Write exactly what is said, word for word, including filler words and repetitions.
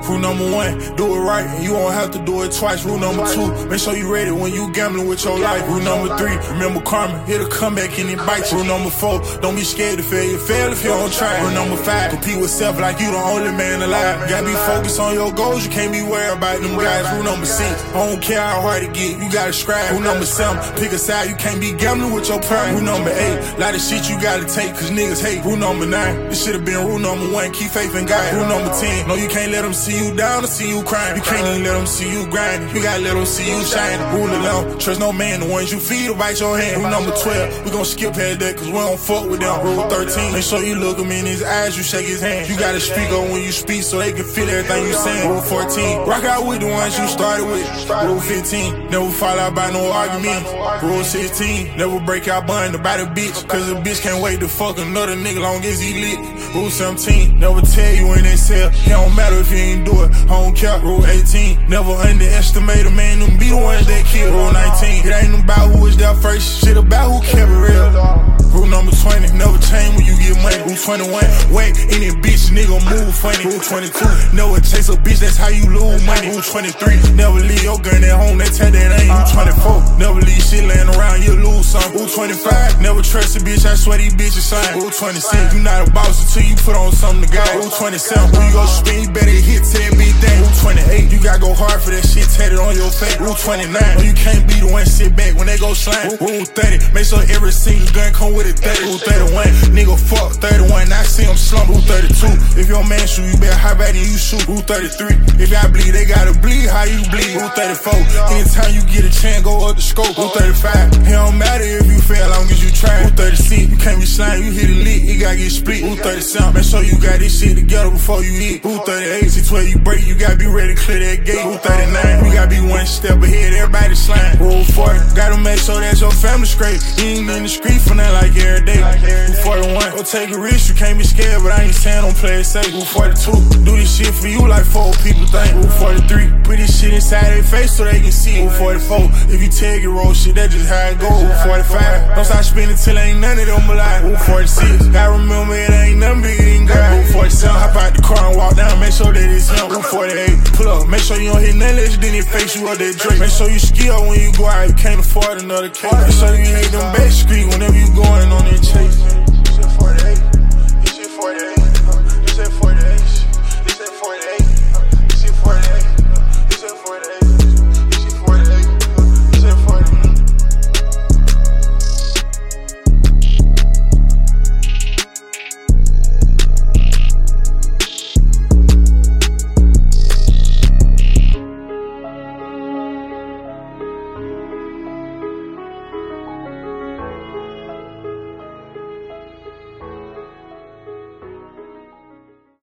Rule number one, do it right, and you won't have to do it twice. Rule number two, make sure you ready when you gambling with your life. Rule number three, remember karma, it'll come back and it bites. Rule number four, don't be scared to fail. You fail if you don't try. Rule number five, compete with self like you the only man alive. You gotta be focused on your goals, you can't be worried about them guys. Rule number six, I don't care how hard it get, you gotta strive. Rule number seven, pick a side, you can't be gambling with your pride. Rule number eight, lot of shit you gotta take, cause niggas hate. Rule number nine, this should've been rule number one, keep faith in God. Rule number ten, no you can't let them see you down or see you crying. You can't even let them see you grinding, you gotta let them see you shining. Rule eleven, trust no man, the ones you feed will bite your hand. Rule number twelve, we gon' skip past that cause we don't fuck with them. Rule thirteen, make sure you look him in his eyes, you shake his hand. You gotta speak up when you speak so they can feel everything you saying. Rule fourteen, rock out with the ones you started with. Rule fifteen, never fall out by no argument. Rule sixteen, never break out bun about a bitch, cause a bitch can't wait to fuck another nigga long as he lit. Rule seventeen, never tell you when they sell, it don't matter if you ain't do it, I don't care. Rule eighteen, never underestimate a man, them be the ones that kill. Rule nineteen, it ain't about who was there first, shit about who kept it real. Rule number twenty, never change when you get money. Rule twenty-one, wait, any bitch nigga move funny. Rule twenty-two, never chase a bitch, that's how you lose money. Rule twenty-three, never leave your gun at home, they tell that ain't. Rule twenty-four, never leave shit laying around, you lose something. Rule twenty-five, never trust a bitch, I swear these bitches sign. Rule twenty-six, you not a boss until you put on something to God. Rule twenty-seven, when you go spin, you better hit to that big thing. Rule twenty-eight, you gotta go hard for that shit tatted on your face. Rule twenty-nine, no, you can't be the one sit back when they go slime. Rule thirty, make sure every single gun come with a thirty. Rule thirty-one, nigga fuck thirty-one, I see him slump. Rule thirty-two, if your man shoot, you better hop out and you shoot. Rule thirty-three, if y'all bleed, they gotta bleed how you bleed. Rule thirty-four, anytime you get a chance, go up the scope. Rule thirty-five, it don't matter if you fail, long as you try. Rule thirty-six, you can't be slime, you hit a lick, it gotta get split. Rule thirty-seven, make sure you got this shit together before you hit. Rule thirty-eight, see twelve you break, you gotta be ready to clear that gate. Rule thirty-nine, you gotta be one step ahead, everybody slime. Rule forty, gotta make sure that your family straight. You ain't in the street for nothing like every day. Rule forty-one, go take a risk, you can't be scared, but I ain't saying don't play it safe. Rule forty-two, do this shit for you like four people think. Rule forty-three, put this shit inside their face so they can see. Rule forty-four, if you tag your roll shit, that's just how it go. Rule forty-five, don't stop spinning till ain't none of them alive. Rule forty-six, gotta remember it ain't nothing bigger than God. Rule forty-seven, hop out the car and walk down, make sure that it's him. Rule forty-eight, pull up, make sure you don't hit nothing less than it face you up that Drake. Make sure you ski up when you go out, you can't afford another cake. Make sure you hit them back street whenever you going on that chase. This shit forty-eight, this shit forty-eight.